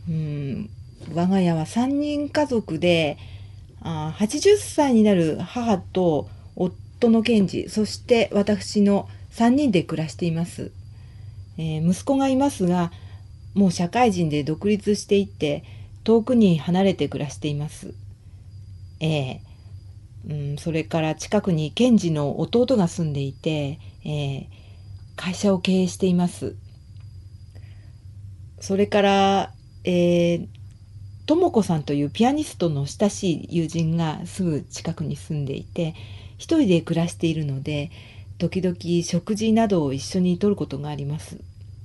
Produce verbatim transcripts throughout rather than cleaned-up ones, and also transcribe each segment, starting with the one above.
うん、我が家はさんにん家族で、あはちじゅっさいになる母と夫の賢治、そして私のさんにんで暮らしています。えー息子がいますが、もう社会人で独立していて、遠くに離れて暮らしています。ええうん、それから近くに賢治の弟が住んでいて、えー会社を経営しています。それから、えー、とも子さんというピアニストの親しい友人がすぐ近くに住んでいて、一人で暮らしているので、時々食事などを一緒にとることがあります。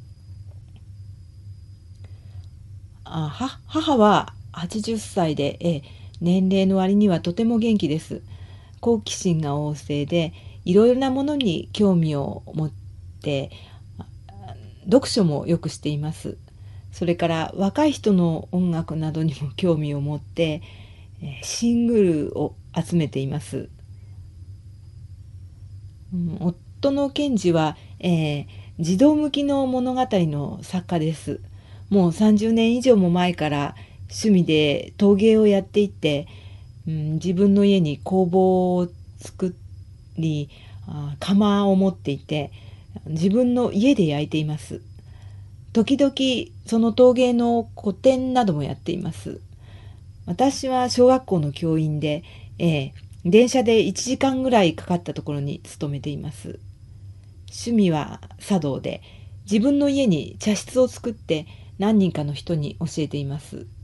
あは母ははちじゅっさいで、えー年齢の割にはとても元気です。好奇心が旺盛で、いろいろなものに興味を持って、読書もよくしています。それから若い人の音楽などにも興味を持って、えシングルを集めています。うん、夫の賢治は、えー児童向きの物語の作家です。もうさんじゅうねん以上も前から趣味で陶芸をやっていて、うん、自分の家に工房を作り、あ窯を持っていて、自分の家で焼いています。時々その陶芸の個展などもやっています。私は小学校の教員で、ええ、電車でいちじかんぐらいかかったところに勤めています。趣味は茶道で、自分の家に茶室を作って何人かの人に教えています。